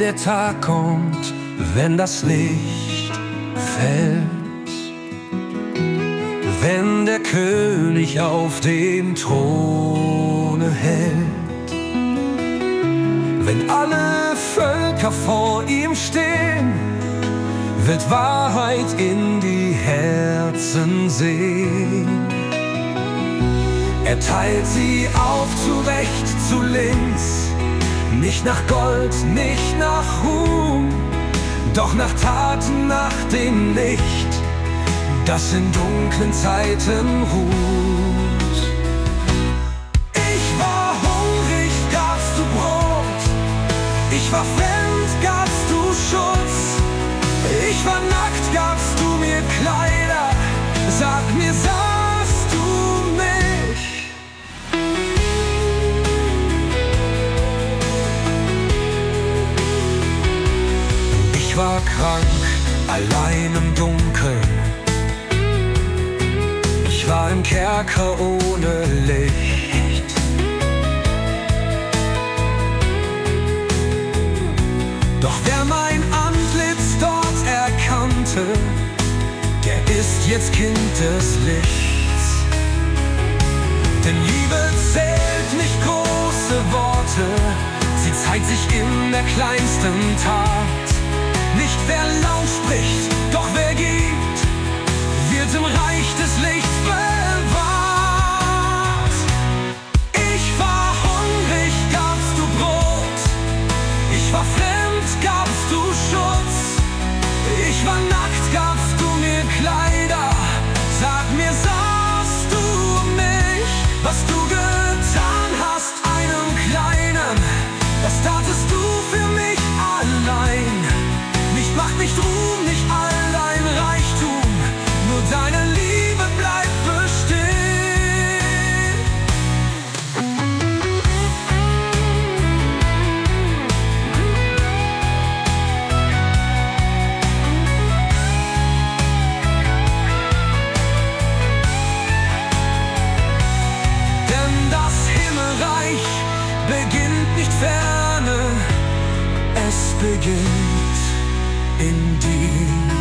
der Tag kommt, wenn das Licht fällt, wenn der König auf dem Throne hält, wenn alle Völker vor ihm stehen, wird Wahrheit in die Herzen sehen. Er teilt sie auf zu rechts, zu links, nicht nach Gold, nicht nach Ruhm, doch nach Taten, nach dem Licht, das in dunklen Zeiten ruht. Ich war hungrig, gabst du Brot, ich war fremd, gabst du Schutz, ich war nackt, gabst du mir Kleider, sag mir, sahst du mich? Ich war krank, allein im Dunkeln, ich war im Kerker ohne Licht. Doch wer mein Antlitz dort erkannte, der ist jetzt Kind des Lichts. Denn Liebe zählt nicht große Worte, sie zeigt sich in der kleinsten Tat. Nicht wer laut spricht, doch wer gibt, wird im Reich des Lichts bewahrt. Ich war hungrig, gabst du Brot, ich war fremd, gabst du Schutz, ich war nackt, gabst du mir Kleider, sag mir, sahst du mich? Was du getan hast, einem Kleinen, das tatest du für mich allein. Nicht Macht, nicht Ruhm, nicht all dein Reichtum, nur deine Liebe bleibt bestehen. Denn das Himmelreich beginnt nicht ferne, es beginnt in dir.